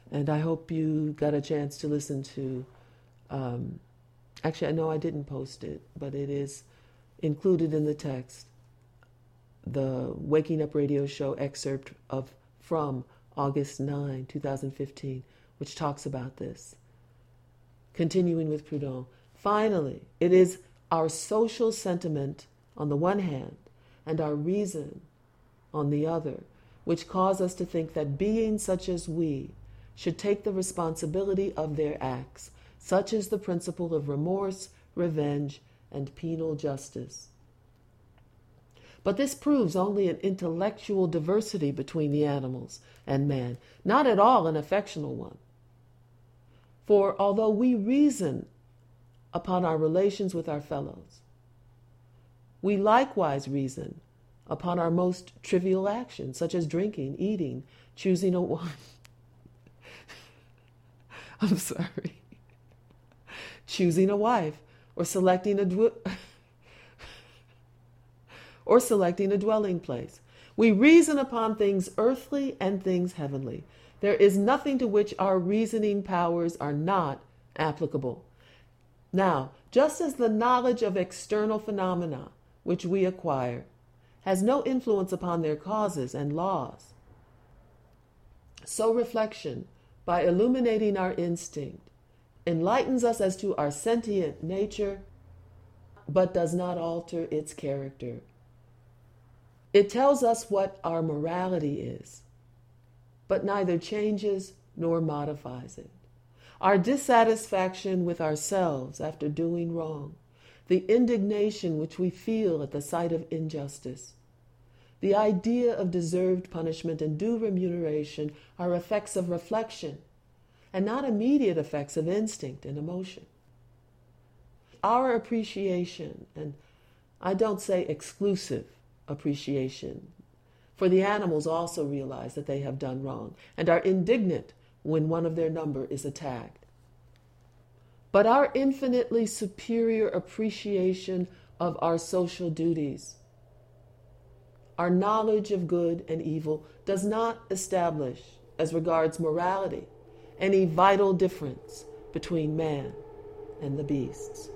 And I hope you got a chance to listen to, actually, I know I didn't post it, but it is included in the text, the Waking Up Radio Show excerpt from August 9, 2015, which talks about this. Continuing with Proudhon. Finally, it is our social sentiment on the one hand and our reason on the other which cause us to think that beings such as we should take the responsibility of their acts, such as the principle of remorse, revenge, and penal justice. But this proves only an intellectual diversity between the animals and man, not at all an affectional one. For although we reason upon our relations with our fellows, we likewise reason upon our most trivial actions, such as drinking, eating, choosing a wife. I'm sorry. Choosing a wife, or selecting a dwelling place. We reason upon things earthly and things heavenly. There is nothing to which our reasoning powers are not applicable. Now, just as the knowledge of external phenomena which we acquire has no influence upon their causes and laws, so reflection, by illuminating our instinct, enlightens us as to our sentient nature, but does not alter its character. It tells us what our morality is, but neither changes nor modifies it. Our dissatisfaction with ourselves after doing wrong, the indignation which we feel at the sight of injustice, the idea of deserved punishment and due remuneration are effects of reflection and not immediate effects of instinct and emotion. Our appreciation, and I don't say exclusive appreciation, for the animals also realize that they have done wrong and are indignant when one of their number is attacked. But our infinitely superior appreciation of our social duties, our knowledge of good and evil, does not establish, as regards morality, any vital difference between man and the beasts.